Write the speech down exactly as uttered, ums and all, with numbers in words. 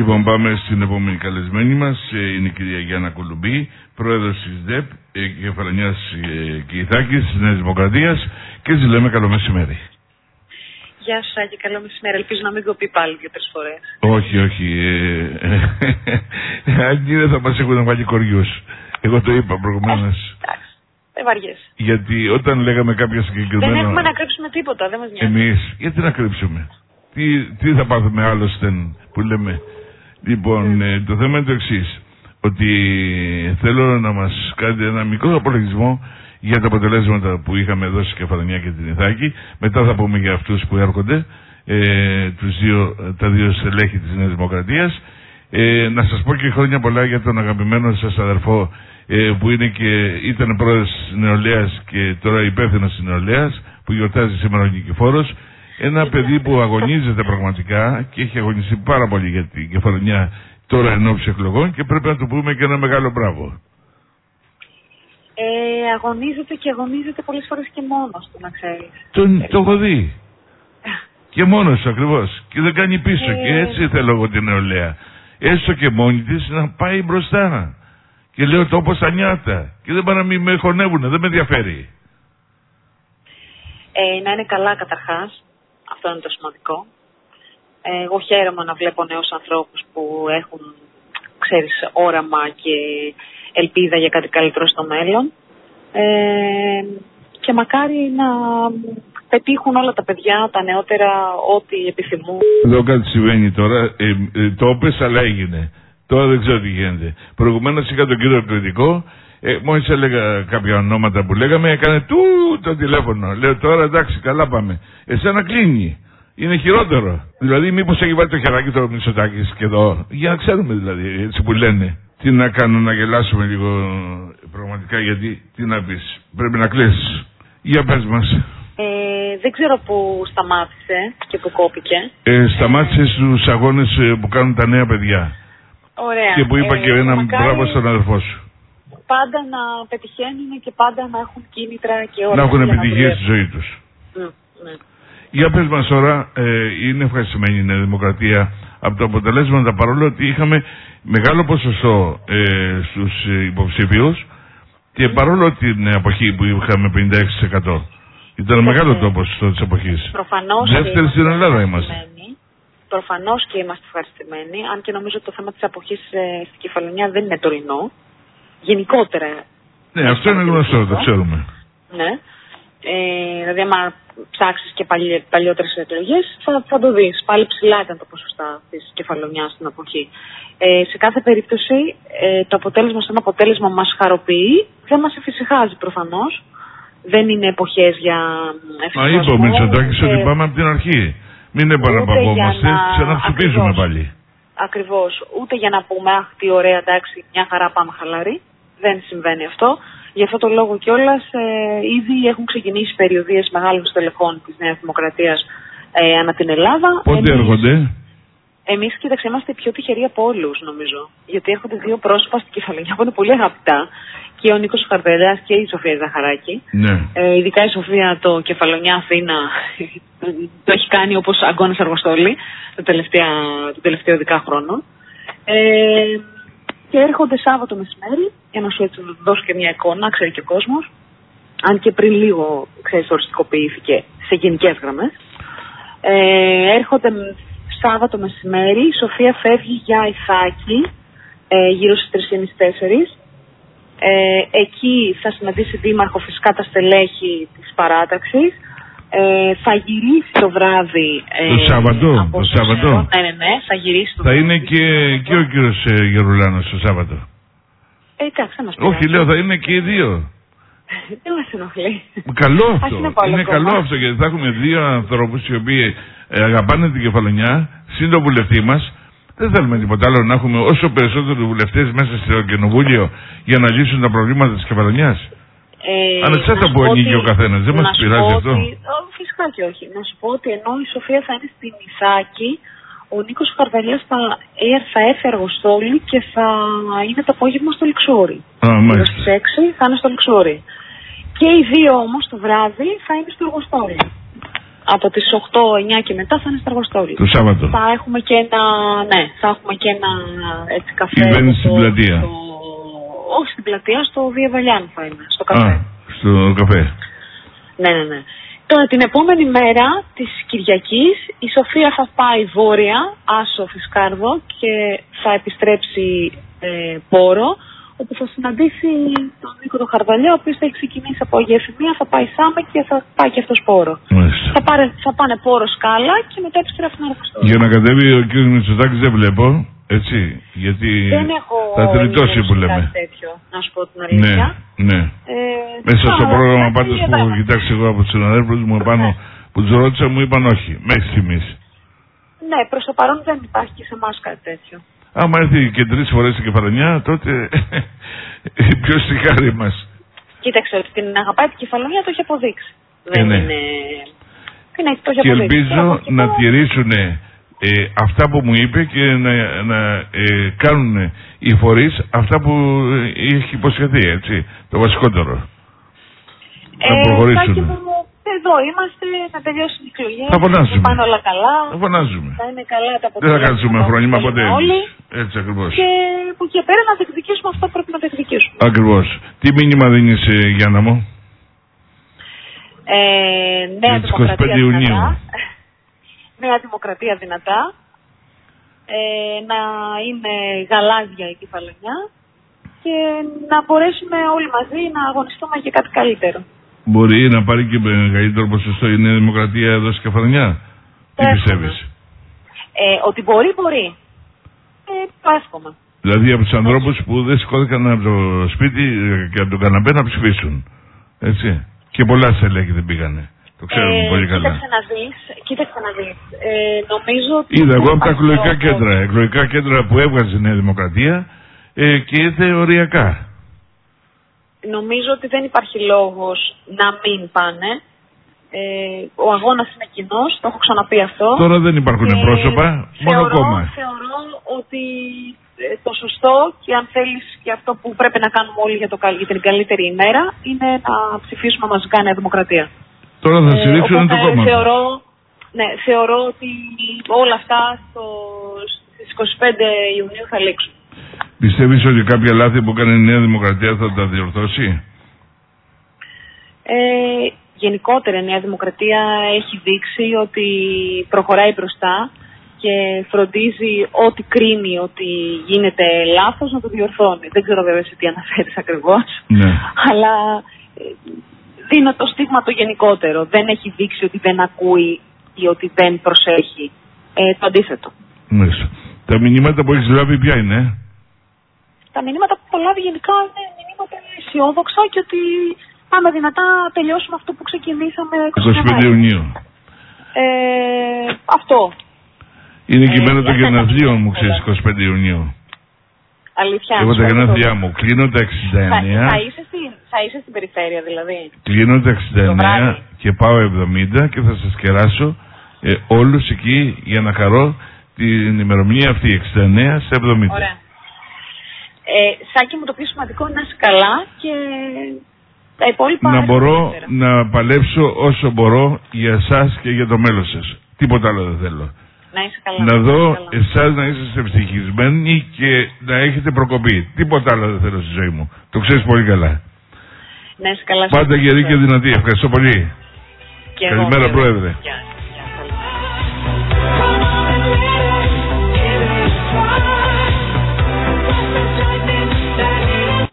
Λοιπόν, πάμε στην επόμενη καλεσμένη μας. Είναι η κυρία Γιάννα Κολουμπή, πρόεδρος της ΔΕΠ, Κεφαλονιάς και Ιθάκης της Νέας Δημοκρατίας, και της λέμε καλό μεσημέρι. Γεια σας και καλό μεσημέρι. Ελπίζω να μην κοπεί πάλι δύο-τρεις φορές. Όχι, όχι. Αν δεν θα μας έχουν βάλει κοριούς. Εγώ το είπα προηγουμένως. Εντάξει, δεν βαριέσαι. Γιατί όταν λέγαμε κάποια συγκεκριμένα... Δεν έχουμε να κρύψουμε τίποτα, δεν μας νοιάζει. Εμείς, γιατί να κρύψουμε. Τι, τι θα πάθουμε άλλωστε που λέμε. Λοιπόν, mm. το θέμα είναι το εξής. Ότι θέλω να μας κάνετε ένα μικρό απολογισμό για τα αποτελέσματα που είχαμε εδώ στη Κεφαλονιά και την Ιθάκη. Μετά θα πούμε για αυτούς που έρχονται, ε, τους δύο, τα δύο στελέχη της Νέας Δημοκρατίας. Ε, να σας πω και χρόνια πολλά για τον αγαπημένο σας αδερφό, ε, που είναι και, ήταν πρόεδρος της Νεολαίας και τώρα υπεύθυνος της Νεολαίας, που γιορτάζει σήμερα ο Νικηφόρος. Ένα παιδί που αγωνίζεται πραγματικά και έχει αγωνιστεί πάρα πολύ για την Κεφαλονιά τώρα εν ώψη εκλογών, και πρέπει να του πούμε και ένα μεγάλο μπράβο. Ε, αγωνίζεται και αγωνίζεται πολλές φορές και μόνος του, να ξέρεις. Τον, το έχω δει. Και μόνος ακριβώς. Και δεν κάνει πίσω. Ε... Και έτσι θέλω εγώ την νεολαία. Έστω και μόνη της να πάει μπροστά. Και λέω το όπως τα νιάτα. Και δεν πάνε να μην με χωνεύουνε. Δεν με ενδιαφέρει. Ε, να είναι καλά καταρχάς. Αυτό είναι το σημαντικό. Ε, εγώ χαίρομαι να βλέπω νέους ανθρώπους που έχουν, ξέρεις, όραμα και ελπίδα για κάτι καλύτερο στο μέλλον. Ε, και μακάρι να πετύχουν όλα τα παιδιά, τα νεότερα, ό,τι επιθυμούν. Εδώ κάτι συμβαίνει τώρα. Ε, ε, το έπες, αλλά έγινε. Τώρα δεν ξέρω τι γίνεται. Προηγουμένως είχα τον κύριο Κρητικό. Ε, μόλις έλεγα κάποια ονόματα που λέγαμε, έκανε του το τηλέφωνο. Λέω τώρα εντάξει, καλά πάμε. Εσένα κλείνει. Είναι χειρότερο. Δηλαδή, μήπως έχει βάλει το χεράκι το Μητσοτάκης και εδώ. Για να ξέρουμε δηλαδή, έτσι που λένε. Τι να κάνω, να γελάσουμε λίγο πραγματικά, γιατί τι να πεις. Πρέπει να κλείσεις. Για πες μας. Ε, δεν ξέρω που σταμάτησε και που κόπηκε. Ε, σταμάτησε στους αγώνες που κάνουν τα νέα παιδιά. Ωραία. Και που είπα ε, και ένα μακάρι... μπράβο στον αδερφό σου. Πάντα να πετυχαίνουν και πάντα να έχουν κίνητρα και όλα. Να έχουν επιτυχία στη ζωή τους. Ναι, ναι. Για πες μας τώρα, ε, είναι ευχαριστημένη η Νέα Δημοκρατία από τα αποτελέσματα, παρόλο ότι είχαμε μεγάλο ποσοστό ε, στους υποψηφίους και παρόλο την εποχή που είχαμε πενήντα έξι τοις εκατό. Ήταν μεγάλο το ποσοστό της εποχής. Προφανώς. Δεύτερη στην Ελλάδα είμαστε. Προφανώς και είμαστε ευχαριστημένοι, αν και νομίζω ότι το θέμα της αποχής ε, στην Κεφαλονιά δεν είναι τωρινό. Γενικότερα. Ναι, αυτό είναι γνωστό, το ξέρουμε. Ναι. Ε, δηλαδή, άμα ψάξεις και παλι, παλιότερες εκλογές, θα, θα το δεις. Πάλι ψηλά ήταν το ποσοστά της Κεφαλονιάς στην αποχή. Ε, σε κάθε περίπτωση, ε, το αποτέλεσμα σαν αποτέλεσμα μας χαροποιεί, δεν μας εφησυχάζει προφανώς. Δεν είναι εποχές για εφησυχασμό. Μα είπε ο Μητσοτάκης ότι πάμε από την αρχή. Μην επαναπαυόμαστε, να... ξαναψηφίζουμε πάλι. Ακριβώς. Ούτε για να πούμε, αχ, τι ωραία, εντάξει, μια χαρά πάμε χαλαρή. Δεν συμβαίνει αυτό. Γι' αυτό το λόγο κιόλας ε, ήδη έχουν ξεκινήσει περιοδίες μεγάλων στελεχών της Νέας Δημοκρατίας ε, ανά την Ελλάδα. Πότε εμείς, έρχονται? Εμείς, κοίταξε, είμαστε πιο τυχεροί από όλους, νομίζω. Γιατί έρχονται δύο πρόσωπα στην Κεφαλονιά που είναι πολύ αγαπητά. Και ο Νίκος Χαρδελιάς και η Σοφία Ζαχαράκη. Ναι. Ε, ειδικά η Σοφία το Κεφαλονιά Αθήνα το έχει κάνει όπως αγκώνας Αργοστόλη το τελευταίο, το τελευταίο δέκα χρόνο. Ε, και έρχονται Σάββατο μεσημέρι, για να σου έτσι δώσω και μια εικόνα, ξέρει και ο κόσμος. Αν και πριν λίγο, ξέρεις, οριστικοποιήθηκε σε γενικές γραμμές. Ε, έρχονται Σάββατο μεσημέρι, η Σοφία φεύγει για Ιθάκη, ε, γύρω στις τρεις και μισή τέσσερις. Ε, εκεί θα συναντήσει δήμαρχο, φυσικά τα στελέχη της παράταξης. Ε, θα γυρίσει το βράδυ. Ε, το Σάββατο. Το Σάββατο. Ναι, ναι, ναι, θα γυρίσει το θα βράδυ. Θα είναι και, και ο κύριος ε, Γερουλάνος το Σάββατο. Ε, εντάξει, θα μας πειράζει. Όχι, λέω, θα είναι και οι δύο. Δεν μας ενοχλεί. Καλό αυτό. Είναι, είναι καλό αυτό, γιατί θα έχουμε δύο ανθρώπους οι οποίοι ε, αγαπάνε την Κεφαλονιά, συν τον βουλευτή μας. Δεν θέλουμε τίποτα άλλο, να έχουμε όσο περισσότερους βουλευτές μέσα στο κοινοβούλιο για να λύσουν τα προβλήματα της Κεφαλονιάς. Ε, Ανεξάρτητα που ανοίγει ο καθένας, δεν μας πειράζει αυτό. Ότι, φυσικά και όχι. Να σου πω ότι ενώ η Σοφία θα είναι στην Ιθάκη, ο Νίκος Χαρδαλιάς θα, θα έρθει Αργοστόλη και θα είναι το απόγευμα στο Λιξόρι. Στις έξι θα είναι στο Λιξόρι. Και οι δύο όμως το βράδυ θα είναι στο Αργοστόλη. από τις οκτώ εννιά και μετά θα είναι στα Αργοστόλη. Το Σάββατο. Θα έχουμε και ένα, ναι, θα έχουμε και ένα έτσι καφέ. Event στην πλατεία. Στο, όχι στην πλατεία, στο Βία Βαλιάν θα είναι, στο καφέ. Α, στο καφέ. Ναι, ναι, ναι. Τώρα την επόμενη μέρα της Κυριακής η Σοφία θα πάει βόρεια, Άσο Φισκάρδο, και θα επιστρέψει ε, Πόρο, όπου θα συναντήσει τον Νίκο τον Χαρδαλιά, ο οποίος θα έχει ξεκινήσει από Αγία Εφημεία, θα πάει Σάμε και θα πάει και αυτός Πόρο. Θα, πάρε, θα πάνε Πόρο Σκάλα και μετά επιστρέφουν Αργοστόλη. Για να κατέβει ο κ. Μητσοτάκης δεν βλέπω, έτσι, γιατί δεν έχω θα τριτώσει που λέμε. Κάτι τέτοιο, να σου πω την αλήθεια. Ναι, ναι. Ε, Μέσα στο α, πρόγραμμα πάντως που έχω κοιτάξει εγώ από τους συναδέλφους μου επάνω που τους ρώτησα, μου είπαν όχι, μέχρι στιγμής. Ναι, προς το παρόν δεν υπάρχει και σε εμάς κάτι τέτοιο. Άμα έρθει και τρεις φορές η Κεφαλονιά, τότε ποιος τη χάρη μας. Κοίταξε, ότι την αγαπάει την Κεφαλονιά το έχει αποδείξει. Ε, δεν ναι. είναι... είναι... Το έχει και αποδείξει. ελπίζω και να το... τηρήσουν ε, αυτά που μου είπε και να, να ε, κάνουν οι φορείς αυτά που ε, έχει υποσχεθεί, έτσι, το βασικότερο. Ε, να προχωρήσουν. Εδώ είμαστε, να τελειώσουν οι εκλογές. Θα φωνάζουμε. Θα πάνε όλα καλά. Θα φωνάζουμε. Θα είναι καλά τα αποτελέσματα. Δεν θα κάτσουμε φρόνημα ποτέ. Όλοι. Έτσι ακριβώς. Και από εκεί πέρα να διεκδικήσουμε αυτό που πρέπει να διεκδικήσουμε. Ακριβώς. Τι μήνυμα δίνεις, ε, Γιάννα μου? Ε, νέα για Δημοκρατία εικοστή πέμπτη Ιουνίου. Νέα Δημοκρατία δυνατά. Ε, να είναι γαλάζια η Κεφαλονιά. Και να μπορέσουμε όλοι μαζί να αγωνιστούμε για κάτι καλύτερο. Μπορεί να πάρει και μεγαλύτερο ποσοστό η Νέα Δημοκρατία εδώ στη Κεφαλονιά? Τι πιστεύεις? Ε, ότι μπορεί, μπορεί. Ε, το εύχομαι. Δηλαδή από τους ανθρώπους που δεν σηκώθηκαν από το σπίτι και από τον καναπέ να ψηφίσουν. Έτσι. Και πολλά στελέχη δεν πήγανε. Το ξέρουμε ε, πολύ καλά. Κοίταξε να δεις. Κοίταξε να δεις. Ε, νομίζω ότι... Είδα εγώ από τα εκλογικά κέντρα. Εκλογικά κέντρα που έβγαζε η Νέα Δημοκρατία ε, και ήρθε οριακά. Νομίζω ότι δεν υπάρχει λόγος να μην πάνε. Ε, ο αγώνας είναι κοινός, το έχω ξαναπεί αυτό. Τώρα δεν υπάρχουν ε, πρόσωπα, μόνο θεωρώ, κόμμα. Θεωρώ ότι ε, το σωστό και αν θέλεις και αυτό που πρέπει να κάνουμε όλοι για, το, για την καλύτερη ημέρα είναι να ψηφίσουμε μαζικά Νέα Δημοκρατία. Τώρα θα στηρίξουν ε, το κόμμα. Θεωρώ, ναι, θεωρώ ότι όλα αυτά στο, στις είκοσι πέντε Ιουνίου θα λήξουν. Πιστεύεις ότι κάποια λάθη που κάνει η Νέα Δημοκρατία θα τα διορθώσει? Ε, γενικότερα η Νέα Δημοκρατία έχει δείξει ότι προχωράει μπροστά και φροντίζει ό,τι κρίνει ότι γίνεται λάθος να το διορθώνει. Δεν ξέρω βέβαια σε τι αναφέρεις ακριβώς, ναι. αλλά ε, δίνω το στίγμα το γενικότερο. Δεν έχει δείξει ότι δεν ακούει ή ότι δεν προσέχει. Ε, το αντίθετο. Μάλιστα. Τα μηνύματα που έχεις λάβει ποια είναι? Τα μηνύματα που έχω λάβει γενικά είναι μηνύματα αισιόδοξα και ότι πάμε δυνατά να τελειώσουμε αυτό που ξεκινήσαμε εικοστή πέμπτη Ιουνίου. Ε, αυτό. Είναι ε, κειμένο το γενέθλιο μου, ξέρεις, εικοστή πέμπτη Ιουνίου. Αλήθεια. Εγώ τα γενέθλιά μου. Κλείνω τα εξήντα εννέα. Θα, θα, είσαι στην, θα είσαι στην περιφέρεια δηλαδή. Κλείνω τα εξήντα εννέα και πάω εβδομήντα και θα σας κεράσω ε, όλους εκεί για να χαρώ την ημερομηνία αυτή εξήντα εννέα σε εβδομήντα. Ωραία. Ε, Σάκη μου, το πιο σημαντικό είναι να είσαι καλά και τα υπόλοιπα... Να μπορώ να παλέψω όσο μπορώ για εσάς και για το μέλλον σας. Τίποτα άλλο δεν θέλω. Να είσαι καλά. Να δω εσάς να είστε ευτυχισμένοι και να έχετε προκοπή. Τίποτα άλλο δεν θέλω στη ζωή μου. Το ξέρεις πολύ καλά. Να είσαι καλά. Πάντα γερή και δυνατή. Ευχαριστώ πολύ. Και Καλημέρα, εγώ, Πρόεδρε. Yeah.